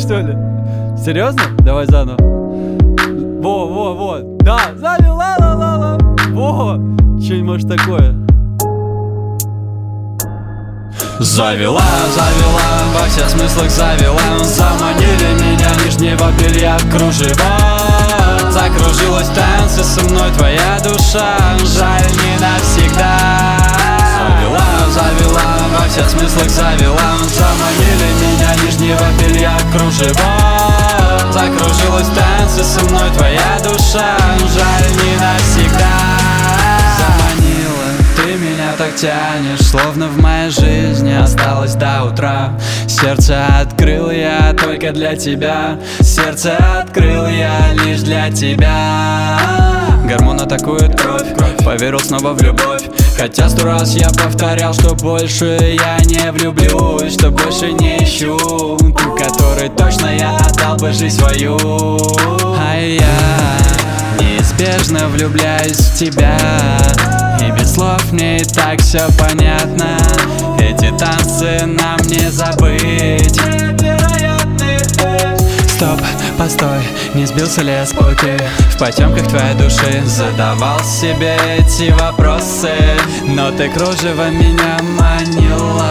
что ли? Серьезно? Давай заново. Во. Да, завела, ла-ла-ла. Во, что-нибудь может такое. Завела, во всех смыслах завела. Заманили меня нижнего белья в кружева. Закружилась в танце со мной твоя душа. Жаль, не навсегда. Завела, во всех смыслах завела. Заманили меня нижнего белья в кружева. Закружилась в танце со мной твоя душа. Жаль, не навсегда. Заманила, ты меня так тянешь, словно в моей жизни осталось до утра. Сердце открыл я только для тебя. Сердце открыл я лишь для тебя. Гормон атакует кровь, поверил снова в любовь. Хотя 100 раз я повторял, что больше я не влюблюсь, что больше не ищу ту, которой точно я отдал бы жизнь свою. А я неизбежно влюбляюсь в тебя, и без слов мне и так все понятно. Эти танцы нам не забыть. Стоп, постой, не сбился ли я с пути? В потемках твоей души задавал себе эти вопросы, но ты кружево меня манила.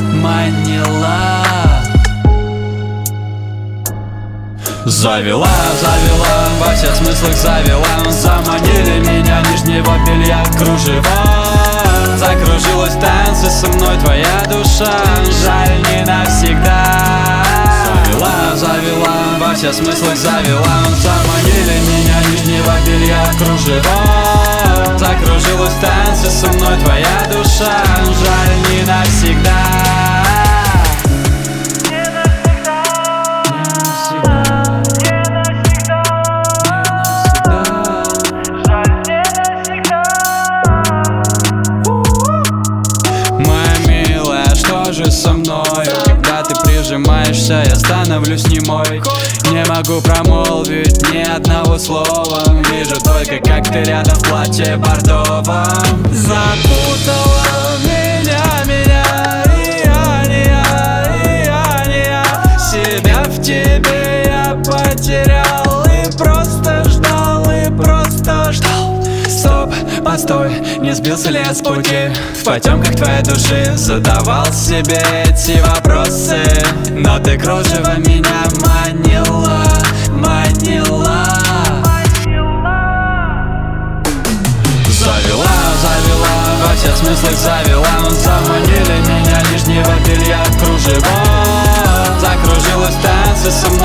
Завела, во всех смыслах завела. Заманили меня нижнего белья в кружева. Закружилась в танце со мной твоя душа. Жаль, не навсегда. Завела, во всех смыслах завела. Заманили меня нижнего белья в кружева. Закружилась в танце со мной твоя душа. Жаль, не навсегда. Со мною, когда ты прижимаешься, я становлюсь немой. Не могу промолвить ни одного слова. Вижу только, как ты рядом в платье бордовом. Запутала меня, и я не я. Себя в тебе я потерял и просто ждал. Стоп, постой, не сбился ли я с пути? В потемках твоей души задавал себе эти вопросы, но ты кружево меня манила. Завела, во всех смыслах завела. Заманили меня нижнего белья в кружева. Закружилась в танце со мной